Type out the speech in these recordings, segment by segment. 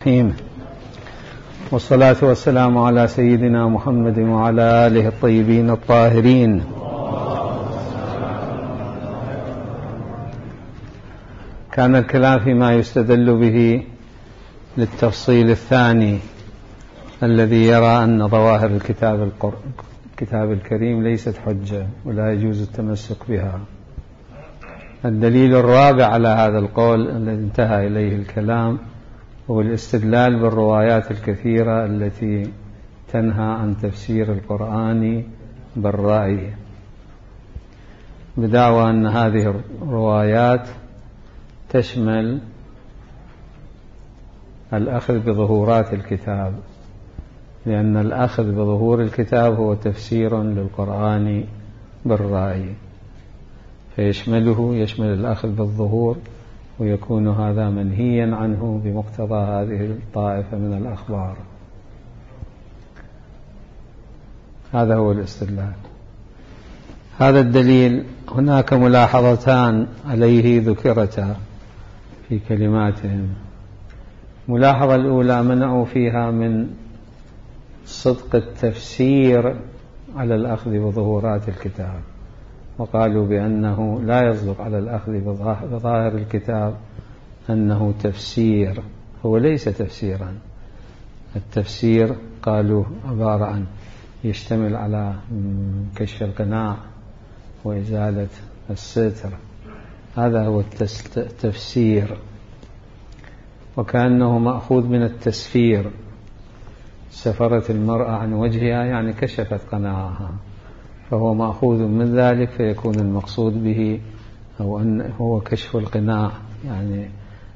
الرحيم، والصلاة والسلام على سيدنا محمد وعلى آله الطيبين الطاهرين. كان الكلام فيما يستدل به للتفصيل الثاني الذي يرى أن ظواهر الكتاب الكريم ليست حجة ولا يجوز التمسك بها. الدليل الرابع على هذا القول الذي انتهى إليه الكلام هو الاستدلال بالروايات الكثيرة التي تنهى عن تفسير القرآن بالرأي، بدعوى أن هذه الروايات تشمل الأخذ بظهورات الكتاب، لأن الأخذ بظهور الكتاب هو تفسير للقرآن بالرأي، فيشمل الأخذ بالظهور، ويكون هذا منهيا عنه بمقتضى هذه الطائفة من الأخبار. هذا هو الاستدلال. هذا الدليل هناك ملاحظتان عليه ذكرتا في كلماتهم. الملاحظة الأولى منعوا فيها من صدق التفسير على الأخذ بظهورات الكتاب، وقالوا بأنه لا يصدق على الأخذ بظاهر الكتاب أنه تفسير، هو ليس تفسيرا. التفسير قالوا عبارة عن يشتمل على كشف القناع وإزالة الستر، هذا هو التفسير، وكأنه مأخوذ من التسفير، سفرت المرأة عن وجهها يعني كشفت قناعها، فهو مأخوذ من ذلك، فيكون المقصود به أو أن هو كشف القناع، يعني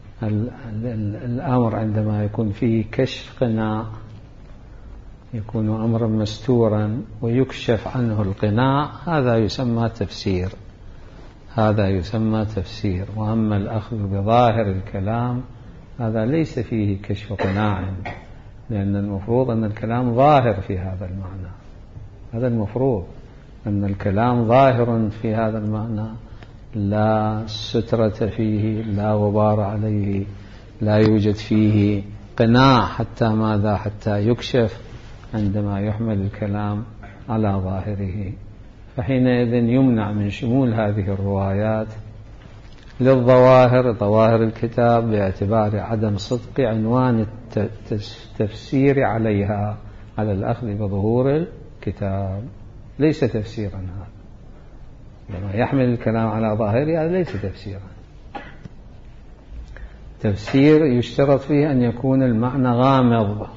الأمر عندما يكون فيه كشف قناع يكون أمرا مستورا ويكشف عنه القناع، هذا يسمى تفسير، هذا يسمى تفسير. وأما الأخذ بظاهر الكلام هذا ليس فيه كشف قناع، لأن المفروض أن الكلام ظاهر في هذا المعنى، هذا المفروض أن الكلام ظاهر في هذا المعنى، لا سترة فيه، لا غبار عليه، لا يوجد فيه قناع حتى ماذا؟ حتى يكشف عندما يحمل الكلام على ظاهره. فحينئذ يمنع من شمول هذه الروايات للظواهر، ظواهر الكتاب، باعتبار عدم صدق عنوان التفسير عليها على الأخذ بظهور الكتاب، ليس تفسيرا. هذا لما يحمل الكلام على ظاهره هذا ليس تفسيرا. تفسير يشترط فيه أن يكون المعنى غامض،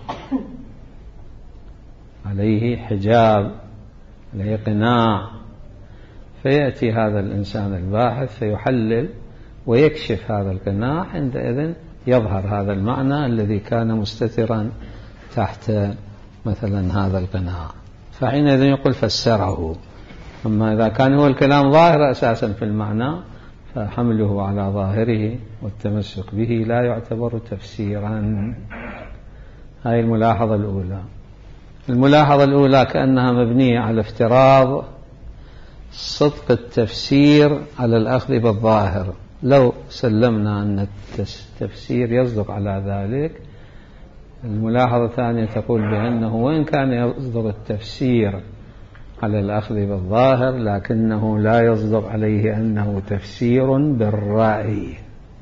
عليه حجاب، عليه قناع، فيأتي هذا الإنسان الباحث فيحلل ويكشف هذا القناع، عندئذ يظهر هذا المعنى الذي كان مستترا تحت مثلا هذا القناع، فحينئذ يقول فسره. أما إذا كان هو الكلام ظاهر أساسا في المعنى فحمله على ظاهره والتمسك به لا يعتبر تفسيرا. هذه الملاحظة الأولى. الملاحظة الأولى كأنها مبنية على افتراض صدق التفسير على الأخذ بالظاهر. لو سلمنا أن التفسير يصدق على ذلك، الملاحظة الثانية تقول بأنه وإن كان يصدق التفسير على الأخذ بالظاهر لكنه لا يصدق عليه أنه تفسير بالرأي.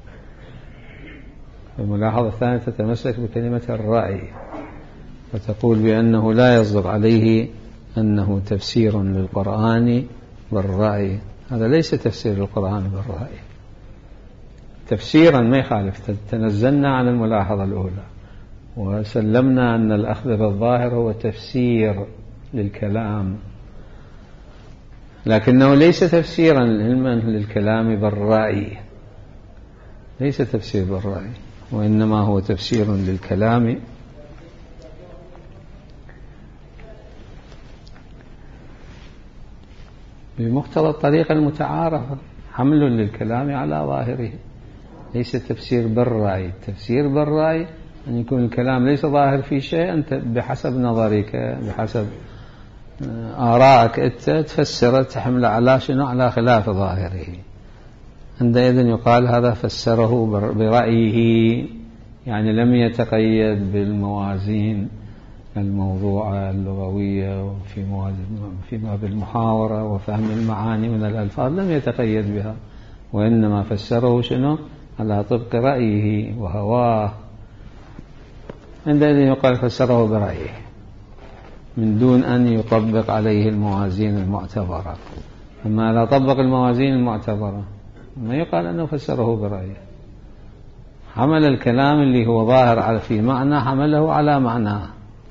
الملاحظة الثانية تتمسك بكلمة الرأي، فتقول بأنه لا يصدق عليه أنه تفسير للقرآن بالرأي. هذا ليس تفسير للقرآن بالرأي، تفسيرا ما يخالف. تنزلنا عن الملاحظة الأولى وسلمنا أن الأخذ بالظاهر هو تفسير للكلام، لكنه ليس تفسيرا علما للكلام بالرأي، ليس تفسير بالرأي، وإنما هو تفسير للكلام بمقتضى الطريقة المتعارفة، حمل للكلام على ظاهره، ليس تفسير بالرأي. التفسير بالرأي أن يكون الكلام ليس ظاهر في شيء، أنت بحسب نظرك بحسب آرائك أنت تفسر تحمل على شنو؟ على خلاف ظاهره. عندئذ يقال هذا فسره برأيه، يعني لم يتقيد بالموازين الموضوعة اللغوية فيما بالمحاورة وفهم المعاني من الألفاظ، لم يتقيد بها، وإنما فسره شنو؟ على طبق رأيه وهواه. عندئذ يقال فسره برأيه من دون أن يطبق عليه الموازين المعتبرة. أما لا طبق الموازين المعتبرة ما يقال أنه فسره برأيه. حمل الكلام اللي هو ظاهر في معنى، حمله على معناه.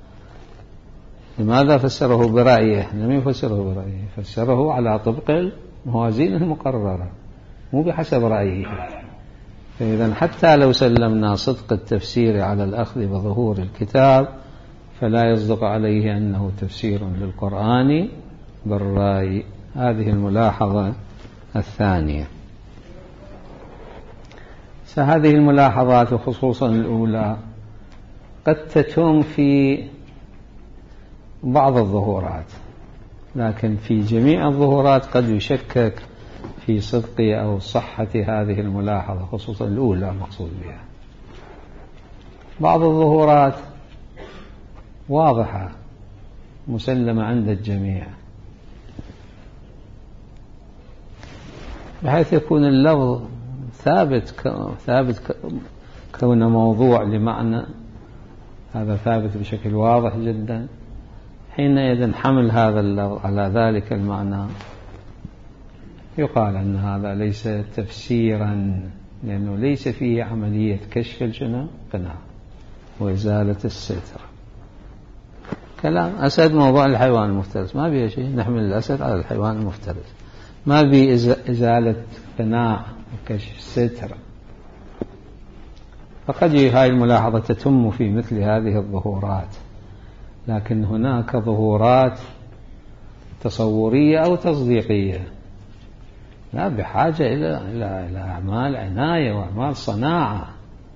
لماذا فسره برأيه؟ لم يفسره برأيه، فسره على طبق الموازين المقررة مو بحسب رأيه. فإذا حتى لو سلمنا صدق التفسير على الأخذ بظهور الكتاب، فلا يصدق عليه أنه تفسير للقرآن بالرأي. هذه الملاحظة الثانية. فهذه الملاحظات وخصوصا الأولى قد تتم في بعض الظهورات، لكن في جميع الظهورات قد يشكك في صدق أو صحة هذه الملاحظة، خصوصا الأولى مقصود بها. بعض الظهورات واضحة مسلمة عند الجميع، بحيث يكون اللفظ ثابت كون موضوع لمعنى، هذا ثابت بشكل واضح جدا. حينئذ حمل هذا اللفظ على ذلك المعنى يقال أن هذا ليس تفسيرا، لأنه ليس فيه عملية كشف القناع وإزالة الستر. كلام أسد موضوع الحيوان المفترس ما بيه شيء، نحمل الأسد على الحيوان المفترس، ما بيه إزالة قناع وكشف ستر. فقد هاي الملاحظة تتم في مثل هذه الظهورات، لكن هناك ظهورات تصورية أو تصديقية لا بحاجة إلى أعمال عناية وأعمال صناعة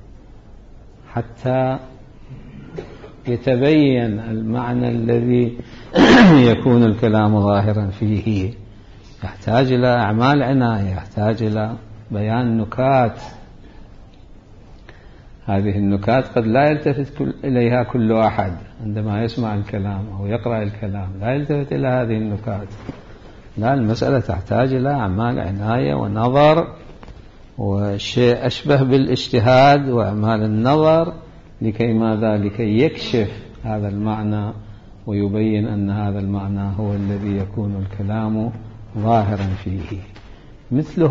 حتى يتبين المعنى الذي يكون الكلام ظاهرا فيه. يحتاج إلى أعمال عناية، يحتاج إلى بيان نكات. هذه النكات قد لا يلتفت إليها كل أحد عندما يسمع الكلام أو يقرأ الكلام، لا يلتفت إلى هذه النكات. لا، المسألة تحتاج إلى أعمال عناية ونظر وشيء أشبه بالاجتهاد وأعمال النظر. لكي ماذا؟ لكي يكشف هذا المعنى ويبين أن هذا المعنى هو الذي يكون الكلام ظاهرا فيه. مثل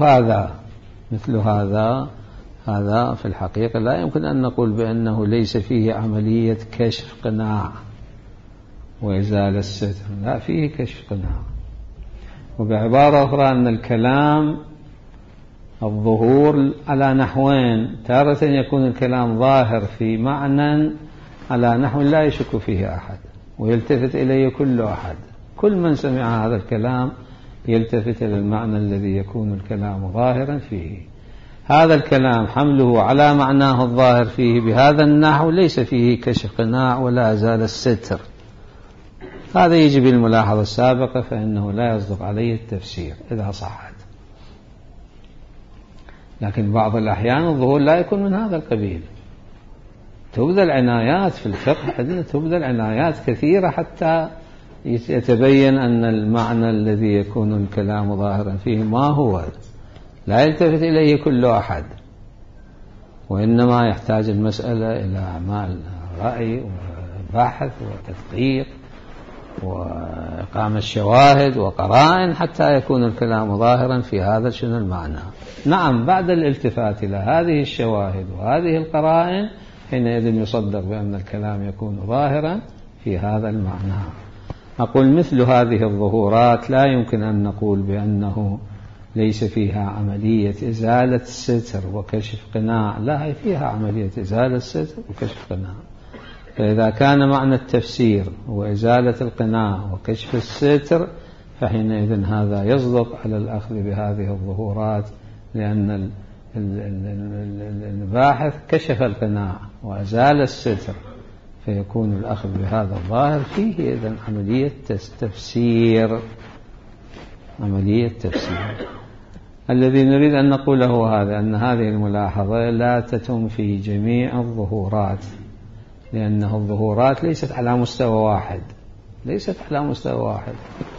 هذا في الحقيقة لا يمكن أن نقول بأنه ليس فيه عملية كشف قناع وإزالة الستر، لا، فيه كشف قناع. وبعبارة أخرى أن الكلام الظهور على نحوين، تارة يكون الكلام ظاهر في معنى على نحو لا يشك فيه أحد ويلتفت إليه كل أحد، كل من سمع هذا الكلام يلتفت إلى المعنى الذي يكون الكلام ظاهرا فيه. هذا الكلام حمله على معناه الظاهر فيه بهذا النحو ليس فيه كشف قناع ولا أزال الستر. هذا يجي بالملاحظة السابقة، فإنه لا يصدق عليه التفسير إذا صحت. لكن بعض الأحيان الظهور لا يكون من هذا القبيل، تبذل عنايات في الفقه، عندنا تبذل عنايات كثيرة حتى يتبين أن المعنى الذي يكون الكلام ظاهرا فيه ما هو، لا يلتفت إليه كل أحد، وإنما يحتاج المسألة إلى أعمال رأي وبحث وتدقيق وإقامة شواهد وقرائن حتى يكون الكلام ظاهرا في هذا المعنى. نعم، بعد الالتفات إلى هذه الشواهد وهذه القرائن حينئذ يصدق بأن الكلام يكون ظاهرا في هذا المعنى. أقول مثل هذه الظهورات لا يمكن أن نقول بأنه ليس فيها عملية إزالة الستر وكشف قناع، لا، هي فيها عملية إزالة الستر وكشف قناع. فإذا كان معنى التفسير وإزالة القناع وكشف الستر، فحينئذ هذا يصدق على الأخذ بهذه الظهورات، لأن الباحث كشف القناع وأزال الستر، فيكون الأخذ بهذا الظاهر فيه إذن عملية تفسير. الذي نريد أن نقوله هذا، أن هذه الملاحظة لا تتم في جميع الظهورات، لأن الظهورات ليست على مستوى واحد، ليست على مستوى واحد.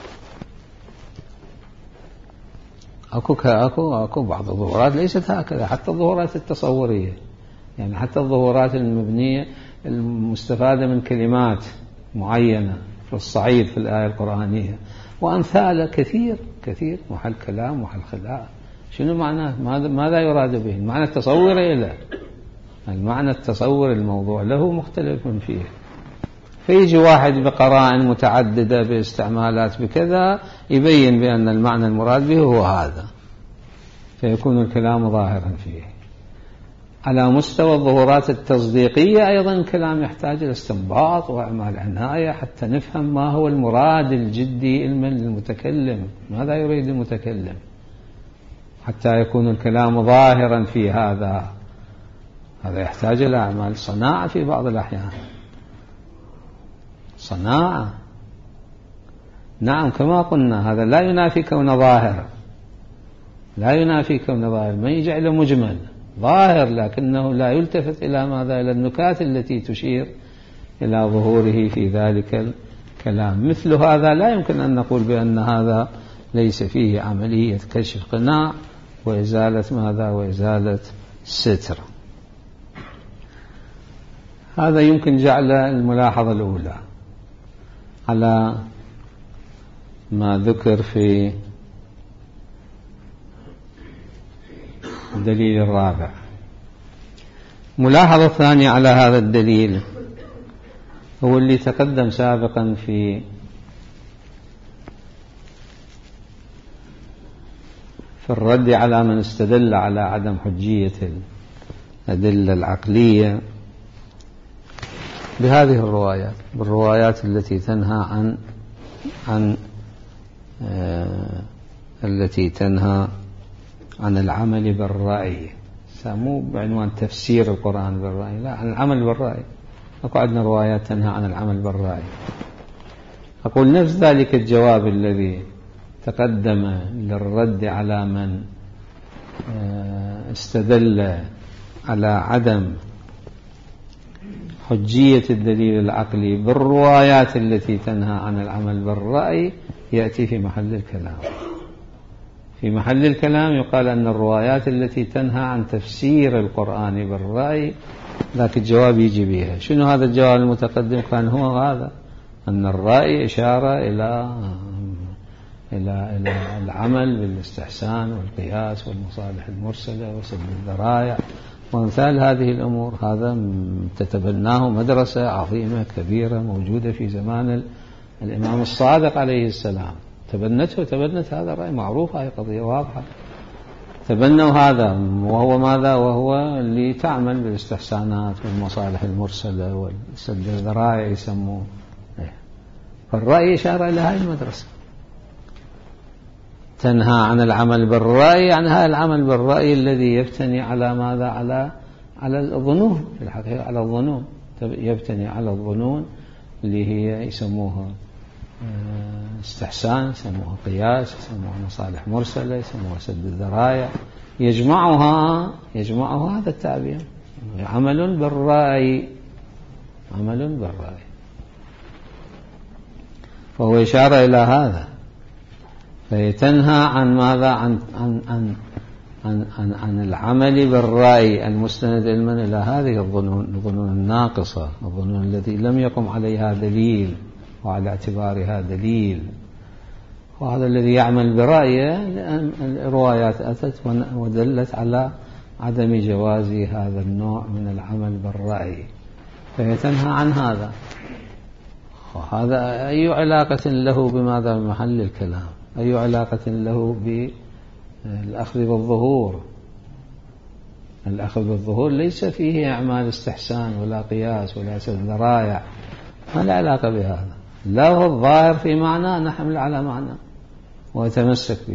أكو بعض الظهورات ليست هكذا، حتى الظهورات التصورية، يعني حتى الظهورات المبنية المستفادة من كلمات معينة في الصعيد في الآية القرآنية وأمثالها كثير كثير، محل كلام محل خلاء. شنو معناه؟ ماذا يراد به؟ المعنى التصوري له، المعنى التصور الموضوع له مختلف فيه. فيجي واحد بقرائن متعددة باستعمالات بكذا يبين بأن المعنى المراد به هو هذا، فيكون الكلام ظاهرا فيه. على مستوى الظهورات التصديقية أيضا الكلام يحتاج إلى استنباط وأعمال عناية حتى نفهم ما هو المراد الجدي للمتكلم، ماذا يريد المتكلم، حتى يكون الكلام ظاهرا في هذا يحتاج إلى أعمال صناعة في بعض الأحيان، صناعة. نعم كما قلنا هذا لا ينافي كون ظاهر، لا ينافي كون ظاهر، ما يجعله مجمل ظاهر، لكنه لا يلتفت إلى ماذا؟ إلى النكات التي تشير إلى ظهوره في ذلك الكلام. مثل هذا لا يمكن أن نقول بأن هذا ليس فيه عملية كشف قناع وإزالة ماذا؟ وإزالة ستر. هذا يمكن جعل الملاحظة الأولى على ما ذكر في الدليل الرابع. ملاحظة ثانية على هذا الدليل هو اللي تقدم سابقا في الرد على من استدل على عدم حجية الأدلة العقلية بهذه الروايات، بالروايات التي تنهى التي تنهى عن العمل بالرأي، سموه بعنوان تفسير القرآن بالرأي، لا، عن العمل بالرأي. أكو عندنا روايات تنهى عن العمل بالرأي. أقول نفس ذلك الجواب الذي تقدم للرد على من استدل على عدم حجية الدليل العقلي بالروايات التي تنهى عن العمل بالرأي يأتي في محل الكلام. في محل الكلام يقال أن الروايات التي تنهى عن تفسير القرآن بالرأي ذاك الجواب يجي بها. شنو هذا الجواب المتقدم؟ كان هو هذا، أن الرأي إشارة إلى العمل بالاستحسان والقياس والمصالح المرسلة وسد الذرائع وأمثال هذه الأمور. هذا تتبناه مدرسة عظيمة كبيرة موجودة في زمان الإمام الصادق عليه السلام، تبنت هذا الرأي، معروف، هذه قضية واضحة. تبنوا هذا، وهو ماذا؟ وهو اللي تعمل بالاستحسانات والمصالح المرسلة والسد الذرائع يسموه. فالرأي إشارة إلى هذه المدرسة، تنهى عن العمل بالرأي، عن هذا العمل بالرأي الذي يبتني على ماذا؟ على الظنون، في الحقيقة على الظنون، يبتني على الظنون اللي هي يسموها استحسان، يسموها قياس، يسموها مصالح مرسلة، يسموها سد الذرائع، يجمعها هذا التعبير، عمل بالرأي، عمل بالرأي. فهو إشارة إلى هذا، فيتنهى عن ماذا؟ عن العمل بالرأي المستند علما إلى هذه الظنون الناقصة، الظنون التي لم يقم عليها دليل وعلى اعتبارها دليل. وهذا الذي يعمل برأيه، لأن الروايات أتت ودلت على عدم جواز هذا النوع من العمل بالرأي، فيتنهى عن هذا. وهذا أي علاقة له بماذا؟ بمحل الكلام، أي علاقة له بالأخذ بالظهور؟ الأخذ بالظهور ليس فيه أعمال استحسان ولا قياس ولا سد ذرائع، ما له علاقة بهذا. لا هو الظاهر في معنى نحمل على معنى ويتمسك به،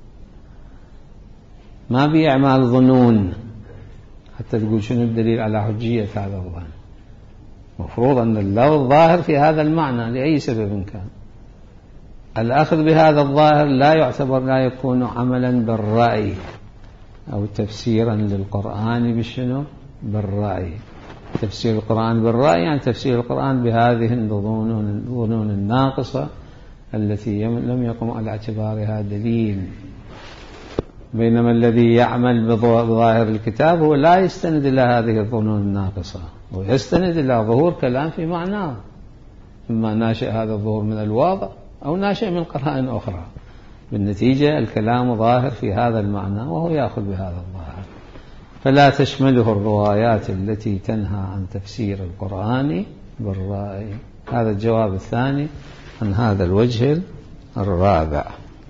ما بأعمال ظنون حتى تقول شنو الدليل على حجية هذا الظن. مفروض أن اللفظ ظاهر في هذا المعنى لأي سبب كان، الأخذ بهذا الظاهر لا يعتبر، لا يكون عملا بالرأي أو تفسيرا للقرآن بشنو؟ بالرأي. تفسير القرآن بالرأي يعني تفسير القرآن بهذه الظنون الناقصة التي لم يقم على اعتبارها دليل. بينما الذي يعمل بظاهر الكتاب هو لا يستند إلى هذه الظنون الناقصة، ويستند إلى ظهور كلام في معناه، إما ناشئ هذا الظهور من الواضع أو ناشئ من قرائن أخرى. بالنتيجة الكلام ظاهر في هذا المعنى وهو يأخذ بهذا الظاهر، فلا تشمله الروايات التي تنهى عن تفسير القرآن بالرأي. هذا الجواب الثاني عن هذا الوجه الرابع.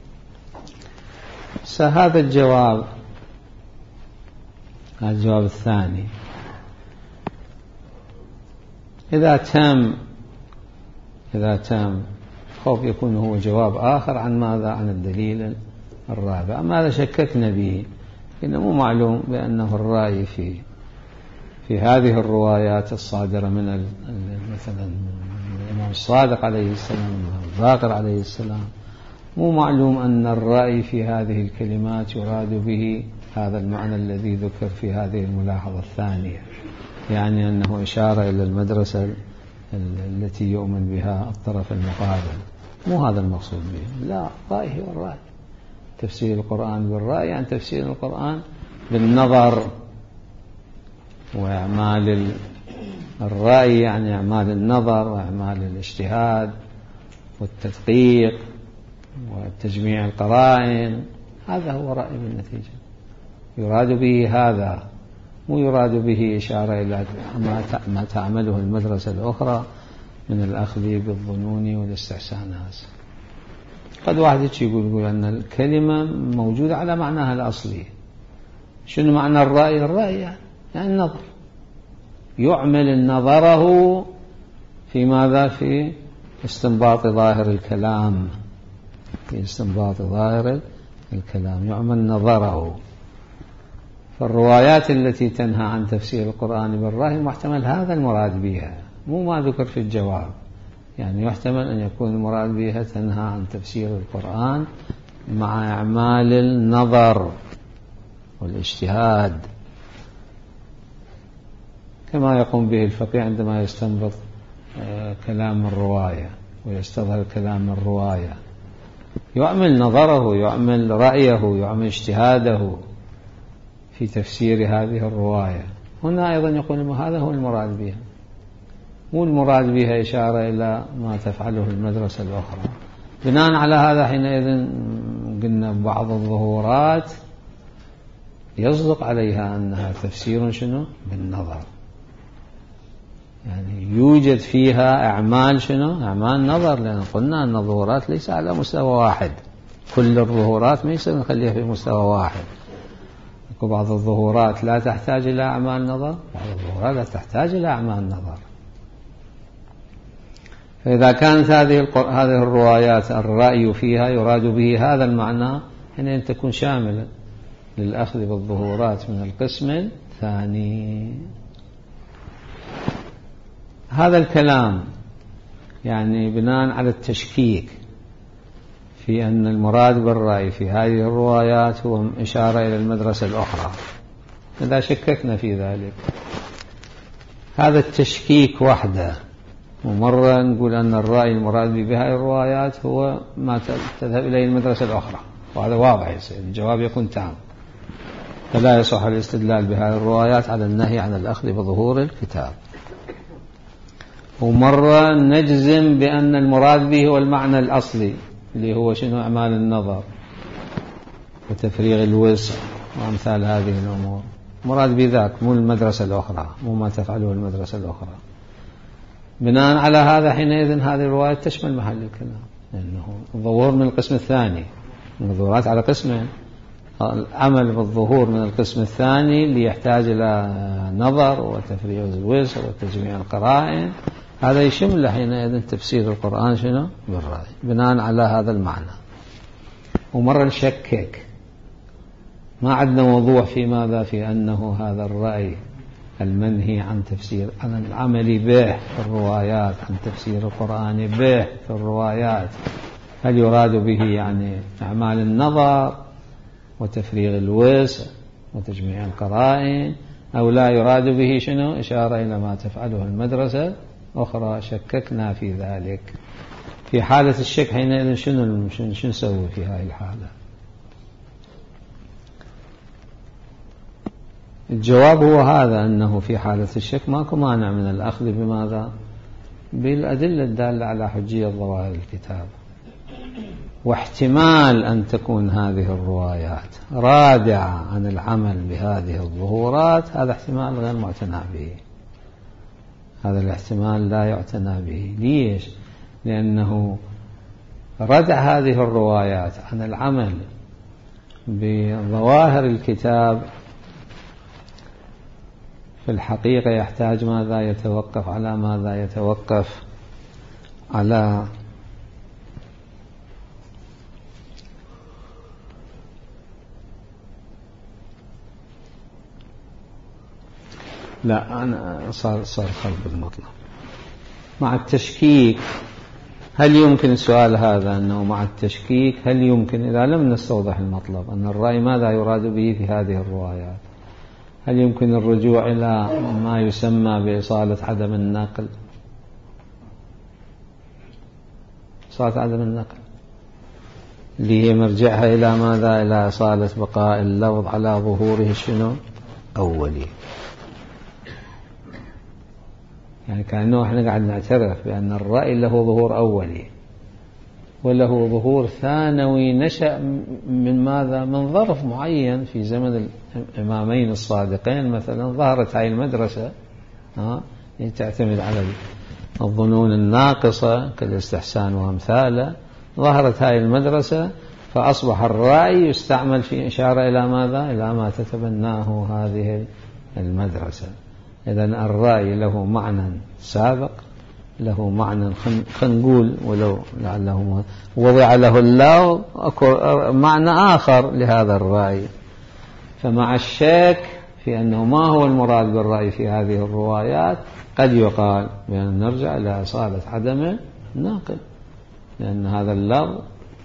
هذا الجواب الثاني إذا تم خوف يكون هو جواب آخر عن ماذا؟ عن الدليل الرابع. ماذا شككنا به؟ إنه معلوم بأنه الرأي في هذه الروايات الصادرة من مثلا الإمام الصادق عليه السلام الباقر عليه السلام، مو معلوم أن الرأي في هذه الكلمات يراد به هذا المعنى الذي ذكر في هذه الملاحظة الثانية، يعني أنه إشارة إلى المدرسة التي يؤمن بها الطرف المقابل. مو هذا المقصود به، لا، الرأي هو الرأي. تفسير القرآن بالرأي يعني تفسير القرآن بالنظر، وإعمال الرأي يعني إعمال النظر وإعمال الاجتهاد والتدقيق وتجميع القرائن. هذا هو رأي بالنتيجة، يراد به هذا، مو يراد به إشارة إلى ما تعمله المدرسة الأخرى من الأخذ بالظنون والاستحسانات. قد واحد يقول أن الكلمة موجودة على معناها الأصلي. شنو معنى الرأي؟ الرأي يعني النظر، يعمل نظره في ماذا؟ في استنباط ظاهر الكلام، يعمل نظره. فالروايات التي تنهى عن تفسير القرآن بالرأي محتمل هذا المراد بها، مو ما ذكر في الجواب. يعني يحتمل أن يكون المراد بها تنهى عن تفسير القرآن مع إعمال النظر والاجتهاد، كما يقوم به الفقيه عندما يستنبط كلام الرواية ويستظهر كلام الرواية، يعمل نظره، يعمل رأيه، يعمل اجتهاده في تفسير هذه الرواية. هنا أيضا يقول هذا هو المراد بها، مو المراد بها إشارة إلى ما تفعله المدرسة الأخرى. بناء على هذا حينئذ قلنا بعض الظهورات يصدق عليها أنها تفسير شنو؟ بالنظر، يعني يوجد فيها أعمال شنو؟ أعمال نظر، لأن قلنا أن الظهورات ليس على مستوى واحد، كل الظهورات ما يصير نخليها في مستوى واحد. بعض الظهورات لا تحتاج إلى أعمال نظر، بعض الظهورات لا تحتاج إلى أعمال نظر. فإذا كانت هذه الروايات الرأي فيها يراد به هذا المعنى، حينئذ تكون شاملة للأخذ بالظهورات من القسم الثاني. هذا الكلام يعني بناء على التشكيك في أن المراد بالرأي في هذه الروايات هو إشارة إلى المدرسة الأخرى. إذا شككنا في ذلك، هذا التشكيك وحده، ومرة نقول أن الرأي المراد بهذه الروايات هو ما تذهب إليه المدرسة الأخرى، وهذا واضح يصير الجواب يكون تام، فلا يصح الاستدلال بهذه الروايات على النهي عن الأخذ بظهور الكتاب. ومرة نجزم بأن المراد به هو المعنى الأصلي اللي هو شنو؟ أعمال النظر وتفريغ الوسع وأمثال هذه الأمور، مراد بذاك مو المدرسة الأخرى، مو ما تفعله المدرسة الأخرى. بناء على هذا حينئذ هذه الرواية تشمل محل الكلام، لأنه الظهور من القسم الثاني، الظهورات على قسمين، العمل بالظهور من القسم الثاني اللي يحتاج إلى نظر وتفريغ الوسع وتجميع القرائن، هذا يشمل حينئذ تفسير القرآن شنو؟ بالرأي، بناء على هذا المعنى. ومرة نشكك، ما عندنا وضوح في ماذا؟ في أنه هذا الرأي المنهي عن تفسير، عن العمل به في الروايات، عن تفسير القرآن به في الروايات، هل يراد به يعني أعمال النظر وتفريغ الوسع وتجميع القرائن، أو لا يراد به شنو؟ إشارة إلى ما تفعله المدرسة أخرى. شككنا في ذلك. في حالة الشك حينئذ شنو نسوي في هذه الحالة؟ الجواب هو هذا، أنه في حالة الشك ماكو مانع من الأخذ بماذا؟ بالأدلة الدالة على حجية ظواهر الكتاب. واحتمال أن تكون هذه الروايات رادعة عن العمل بهذه الظهورات، هذا احتمال غير معتنى به. هذا الاحتمال لا يعتنى به. ليش؟ لأنه ردع هذه الروايات عن العمل بظواهر الكتاب في الحقيقة يحتاج ماذا؟ يتوقف على ماذا؟ يتوقف على لا أنا صار خلف المطلب مع التشكيك. هل يمكن السؤال هذا أنه مع التشكيك هل يمكن إذا لم نستوضح المطلب أن الرأي ماذا يراد به في هذه الروايات، هل يمكن الرجوع إلى ما يسمى بإصالة عدم النقل؟ إصالة عدم النقل اللي هي مرجعها إلى ماذا؟ إلى إصالة بقاء اللفظ على ظهوره شنو؟ أولي. يعني كأنه احنا قاعد نعترف بأن الرأي له ظهور أولي وله ظهور ثانوي نشأ من ماذا؟ من ظرف معين في زمن الإمامين الصادقين. مثلا ظهرت هاي المدرسة تعتمد على الظنون الناقصة كالاستحسان وأمثاله. ظهرت هاي المدرسة فأصبح الرأي يستعمل في إشارة إلى ماذا؟ إلى ما تتبناه هذه المدرسة. إذن الرأي له معنى سابق، له معنى خلينا نقول ولو لعله وضع له اللفظ معنى آخر لهذا الرأي. فمع الشك في أنه ما هو المراد بالرأي في هذه الروايات قد يقال بأن نرجع إلى إصالة عدم الناقل، لأن هذا اللفظ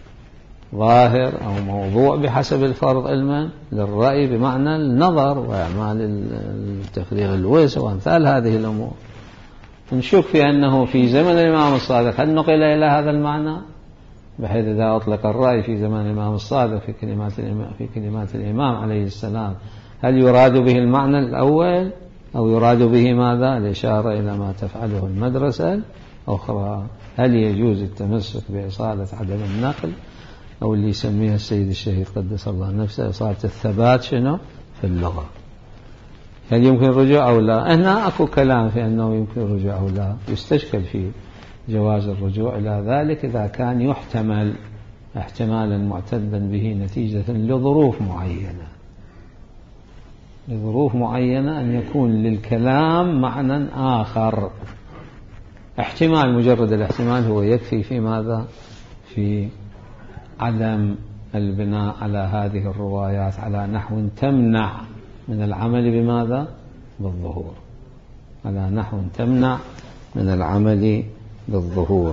ظاهر أو موضوع بحسب الفرض علما للرأي بمعنى النظر وأعمال التفريغ الوسع وأمثال هذه الأمور. نشك في أنه في زمن الإمام الصادق هل نقل إلى هذا المعنى، بحيث إذا أطلق الرأي في زمن الإمام الصادق في كلمات الإمام عليه السلام هل يراد به المعنى الأول أو يراد به ماذا؟ الإشارة إلى ما تفعله المدرسة الأخرى. هل يجوز التمسك بإصالة عدم النقل أو اللي يسميها السيد الشهيد قدس الله نفسه إصالة الثبات شنو في اللغة؟ هل يمكن الرجوع أو لا؟ هنا أكو كلام في أنه يمكن الرجوع أو لا. يستشكل في جواز الرجوع إلى ذلك إذا كان يحتمل احتمالا معتدا به نتيجة لظروف معينة. لظروف معينة أن يكون للكلام معنى آخر. احتمال مجرد الاحتمال هو يكفي في ماذا؟ في عدم البناء على هذه الروايات على نحو تمنع من العمل بماذا؟ بالظهور. على نحو تمنع من العمل بالظهور.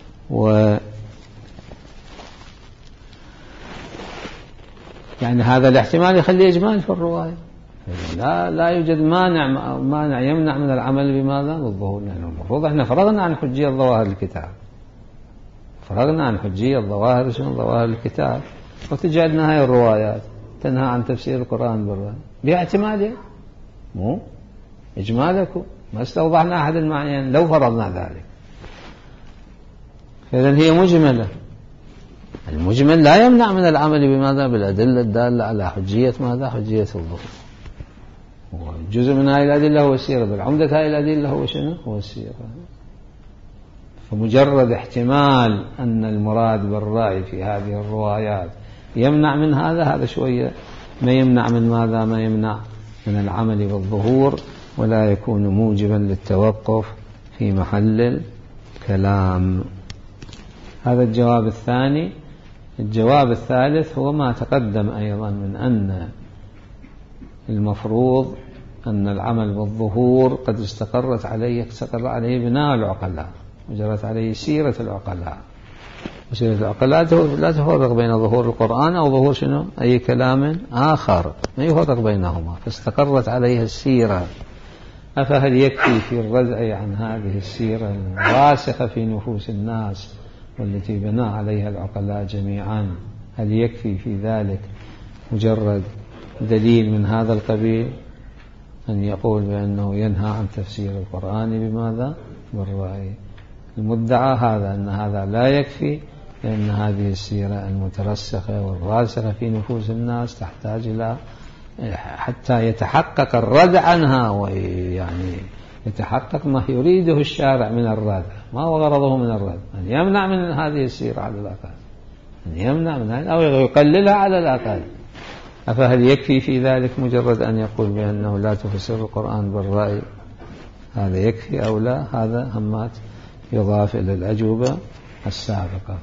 يعني هذا الاحتمال يخلي إجمال في الرواية. لا يوجد مانع يمنع من العمل بماذا؟ بالظهور. يعني المفروض احنا فرغنا عن حجية ظواهر الكتاب، فرغنا عن حجية ظواهر الكتاب، وتجعلنا هاي الروايات تنهى عن تفسير القرآن بالرأي باعتماده مو إجمالكم. ما استوضحنا أحد المعنيين لو فرضنا ذلك. إذن هي مجملة. المجمل لا يمنع من العمل بماذا؟ بالأدلة الدالة على حجية ماذا؟ حجية الظهور. جزء من هذه الأدلة هو السيرة، بالعمدة هذه الأدلة هو شنو؟ هو السيرة. فمجرد احتمال أن المراد بالرأي في هذه الروايات يمنع من هذا شوية ما يمنع من ماذا؟ ما يمنع من العمل بالظهور، ولا يكون موجبا للتوقف في محل الكلام. هذا الجواب الثاني. الجواب الثالث هو ما تقدم أيضا من أن المفروض أن العمل بالظهور قد استقر عليه بناء العقلاء وجرت عليه سيرة العقلاء. وسيرة العقل لا تفرق بين ظهور القرآن أو ظهور شنو أي كلام آخر، ما يفرق بينهما، فاستقرت عليها السيرة. أفهل يكفي في الردع عن هذه السيرة الراسخة في نفوس الناس والتي بنى عليها العقلاء جميعا، هل يكفي في ذلك مجرد دليل من هذا القبيل أن يقول بأنه ينهى عن تفسير القرآن بماذا؟ بالرأي. المدعى هذا أن هذا لا يكفي، لأن هذه السيرة المترسخة والراسخة في نفوس الناس تحتاج إلى حتى يتحقق الردع عنها، ويعني يتحقق ما يريده الشارع من الردع، ما هو غرضه من الردع، أن يمنع من هذه السيرة على الأقل، أن يمنع منها أو يقللها على الأقل. أفهل يكفي في ذلك مجرد أن يقول بأنه لا تفسر القرآن بالرأي؟ هذا يكفي أو لا؟ هذا همات يضاف إلى الأجوبة السابقة.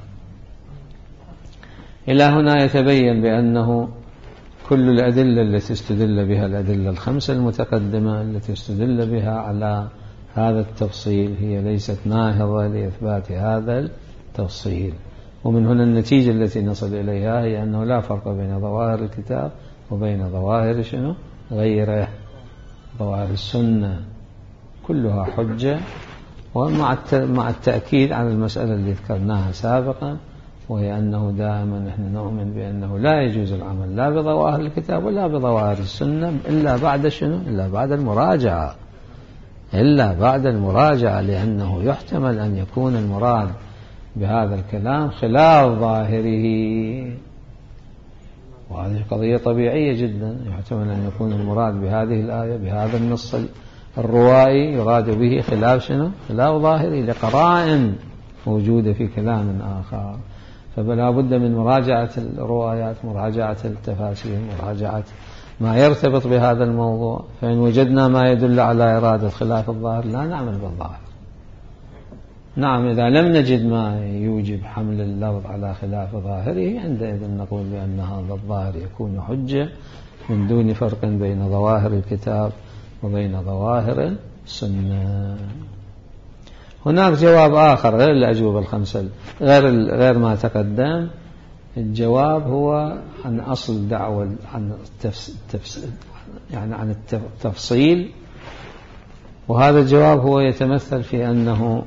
إلى هنا يتبين بأنه كل الأدلة التي استدل بها الأدلة الخمسة المتقدمة التي استدل بها على هذا التفصيل هي ليست ناهضة لإثبات هذا التفصيل. ومن هنا النتيجة التي نصل إليها هي أنه لا فرق بين ظواهر الكتاب وبين ظواهر شنو غيره، ظواهر السنة كلها حجة. ومع التأكيد على المسألة اللي ذكرناها سابقا، وهي أنه دائما نحن نؤمن بأنه لا يجوز العمل لا بظواهر الكتاب ولا بظواهر السنة إلا بعد شنو؟ إلا بعد المراجعة، إلا بعد المراجعة، لأنه يحتمل أن يكون المراد بهذا الكلام خلاف ظاهره، وهذه قضية طبيعية جدا. يحتمل أن يكون المراد بهذه الآية بهذا النص الروائي يراد به خلاف شنو؟ خلاف ظاهره لقرائن موجودة في كلام آخر. فلا بد من مراجعة الروايات، مراجعة التفاسير، مراجعة ما يرتبط بهذا الموضوع. فإن وجدنا ما يدل على إرادة خلاف الظاهر لا نعمل بالظاهر. نعم، إذا لم نجد ما يوجب حمل اللفظ على خلاف ظاهره عندئذ نقول بأن هذا الظاهر يكون حجة من دون فرق بين ظواهر الكتاب وبين ظواهر السنة. هناك جواب آخر غير الأجوبة الخمسة، غير ما تقدم. الجواب هو عن أصل دعوة، عن التفصيل. وهذا الجواب هو يتمثل في أنه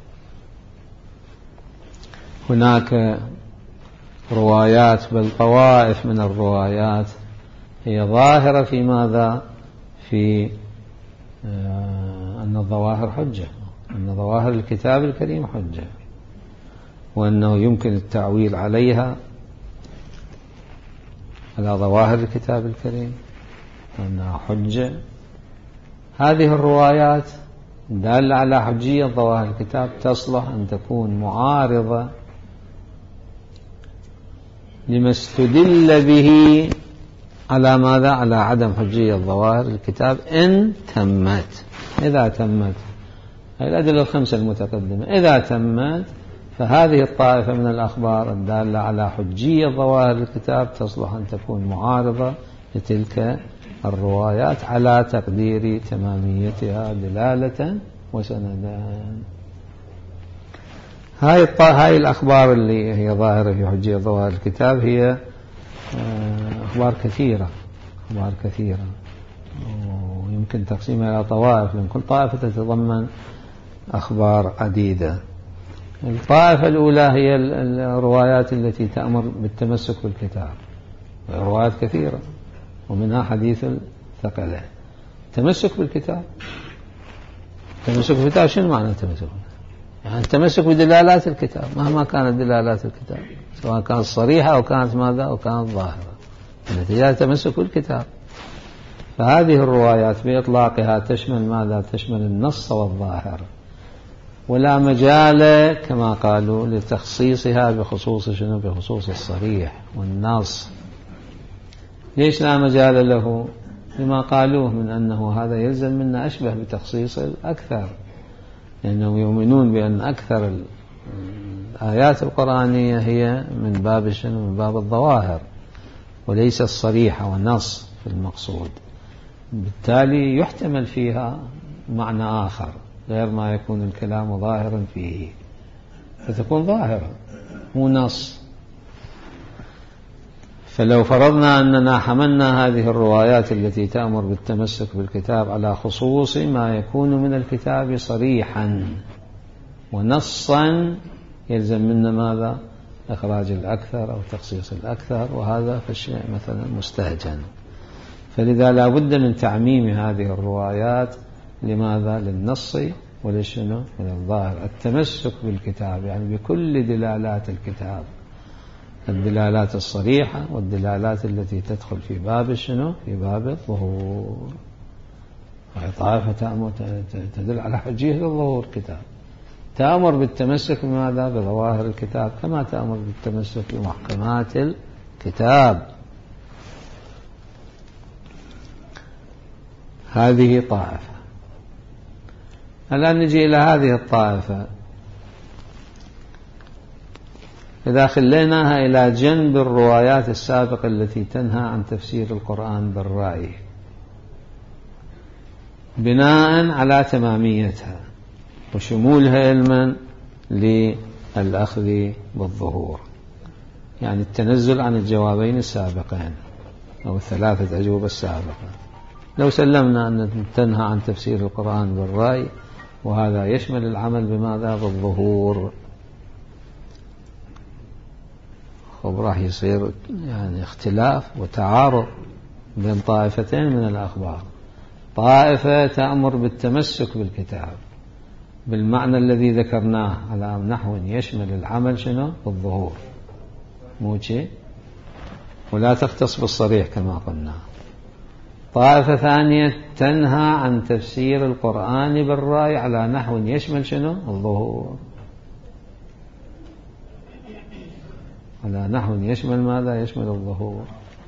هناك روايات، بل طوائف من الروايات هي ظاهرة في ماذا؟ في أن الظواهر حجة، أن ظواهر الكتاب الكريم حجة، وأنه يمكن التعويل عليها على ظواهر الكتاب الكريم وأنها حجة. هذه الروايات دالة على حجية ظواهر الكتاب تصلح أن تكون معارضة لما استدل به على ماذا؟ على عدم حجية ظواهر الكتاب إن تمت. إذا تمت الأدلة الخمسة المتقدمة، إذا تمت فهذه الطائفة من الأخبار الدالة على حجية ظواهر الكتاب تصلح أن تكون معارضة لتلك الروايات على تقدير تماميتها دلالة وسندا. هاي الأخبار اللي هي ظاهرة في حجية ظواهر الكتاب هي أخبار كثيرة، ويمكن تقسيمها إلى طوائف، لأن كل طائفة تتضمن أخبار عديدة. الطائفة الأولى هي الروايات التي تأمر بالتمسك بالكتاب، روايات كثيرة ومنها حديث الثقلين. التمسك بالكتاب، التمسك بالكتاب شنو معنى التمسك؟ يعني التمسك بدلالات الكتاب مهما كانت دلالات الكتاب، سواء كانت صريحة أو كانت ماذا أو كانت ظاهرة، النتيجة التمسك بالكتاب. فهذه الروايات بإطلاقها تشمل ماذا؟ تشمل النص والظاهر، ولا مجال كما قالوا لتخصيصها بخصوص شنو؟ بخصوص الصريح والنص. ليش لا مجال له؟ لما قالوه من أنه هذا يلزم منا أشبه بتخصيص الأكثر، لأنهم يؤمنون بأن أكثر الآيات القرآنية هي من باب شنو؟ من باب الظواهر وليس الصريحة والنص في المقصود. بالتالي يحتمل فيها معنى آخر غير ما يكون الكلام ظاهرا فيه، فتكون ظاهرة. مو نص. فلو فرضنا أننا حملنا هذه الروايات التي تأمر بالتمسك بالكتاب على خصوص ما يكون من الكتاب صريحا ونصا، يلزم منا ماذا؟ إخراج الأكثر أو تخصيص الأكثر، وهذا فالشيء مثلا مستهجن. فلذا لا بد من تعميم هذه الروايات. لماذا؟ للنص ولشنو؟ من الظاهر. التمسك بالكتاب يعني بكل دلالات الكتاب، الدلالات الصريحة والدلالات التي تدخل في باب الشنو؟ في باب الظهور. طائفة تدل على حجية الظهور كتاب تأمر بالتمسك بماذا؟ بظواهر الكتاب، كما تأمر بالتمسك بمحكمات الكتاب. هذه طائفة. الآن نجي إلى هذه الطائفة، إذا خليناها إلى جنب الروايات السابقة التي تنهى عن تفسير القرآن بالرأي بناء على تماميتها وشمولها علما للأخذ بالظهور، يعني التنزل عن الجوابين السابقين أو الثلاثة أجوبة السابقة. لو سلمنا أن تنهى عن تفسير القرآن بالرأي وهذا يشمل العمل بماذا؟ بالظهور، راح يصير يعني اختلاف وتعارض بين طائفتين من الأخبار. طائفة تأمر بالتمسك بالكتاب بالمعنى الذي ذكرناه على نحو يشمل العمل شنو؟ بالظهور، مو شيء ولا تختص بالصريح كما قلنا. طائفة ثانية تنهى عن تفسير القرآن بالرأي على نحو يشمل شنو؟ الظهور، على نحو يشمل ماذا؟ يشمل الظهور.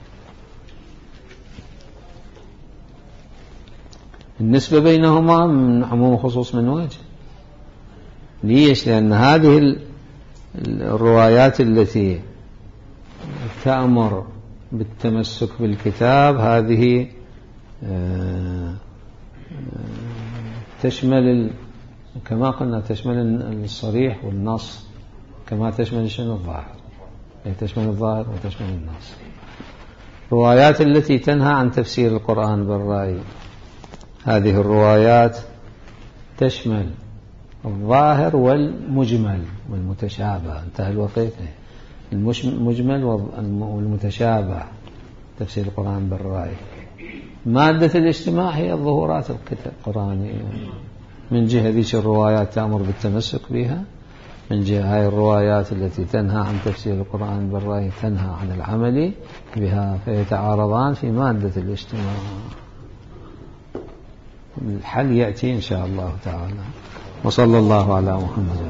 النسبة بينهما من عموم خصوص من وجه. ليش؟ لأن هذه الروايات التي تأمر بالتمسك بالكتاب هذه تشمل كما قلنا تشمل الصريح والنص، كما تشمل شنو؟ الظاهر، تشمل الظاهر وتشمل النص. الروايات التي تنهى عن تفسير القرآن بالرأي هذه الروايات تشمل الظاهر والمجمل والمتشابه. انتهى الوقت. المجمل والمتشابه تفسير القرآن بالرأي. مادة الاجتماع هي الظهورات القرآنية، من جهة ذيك الروايات تأمر بالتمسك بها، من جهة هاي الروايات التي تنهى عن تفسير القرآن بالرأي تنهى عن العمل بها، فيتعارضان في مادة الاجتماع. الحل يأتي إن شاء الله تعالى. وصلى الله على محمد.